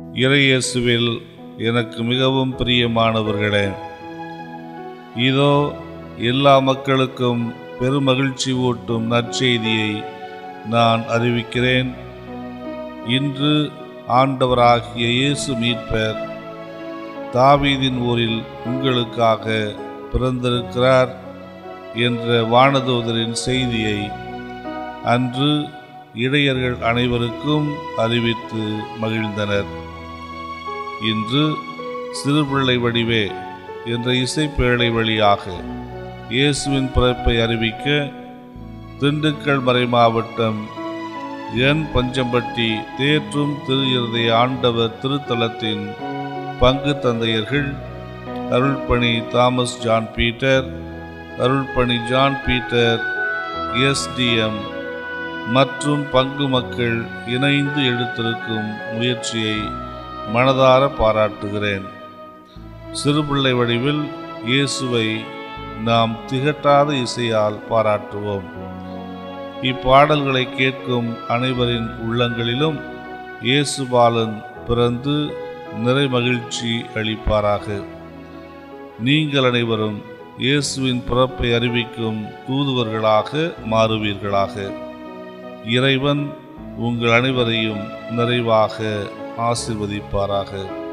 இறையேசுவில் எனக்கு மிகவும் பிரியமானவர்களே, இதோ எல்லா மக்களுக்கும் பெருமகிழ்ச்சி ஊட்டும் நற்செய்தியை நான் அறிவிக்கிறேன். இன்று ஆண்டவராகிய இயேசு மீட்பர் தாவீதின் ஊரில் உங்களுக்காக பிறந்திருக்கிறார் என்ற வானதூதரின் செய்தியை அன்று இடையர்கள் அனைவருக்கும் அறிவித்து மகிழ்ந்தனர். இன்று சிறுபிள்ளை வடிவே என்ற இசைப்பேழை வழியாக இயேசுவின் பிறப்பை அறிவிக்க திண்டுக்கல் மறை மாவட்டம் என் பஞ்சம்பட்டி தேற்றும் திரு இருதய ஆண்டவர் திருத்தலத்தின் பங்கு தந்தையர்கள் அருள்பணி தாமஸ் ஜான் பீட்டர், அருள்பணி ஜான் பீட்டர் SDM மற்றும் பங்கு மக்கள் இணைந்து எடுத்திருக்கும் முயற்சியை மனதார பாராட்டுகிறேன். சிறுபிள்ளை வடிவில் இயேசுவை நாம் திகட்டாத இசையால் பாராட்டுவோம். இப்பாடல்களை கேட்கும் அனைவரின் உள்ளங்களிலும் இயேசு பாலன் பிறந்து நிறை மகிழ்ச்சி அளிப்பாராக. நீங்கள் அனைவரும் இயேசுவின் பிறப்பை அறிவிக்கும் தூதுவர்களாக மாறுவீர்களாக. இறைவன் உங்கள் அனைவரையும் நிறைவாக ஆசீர்வதிப்பாராக.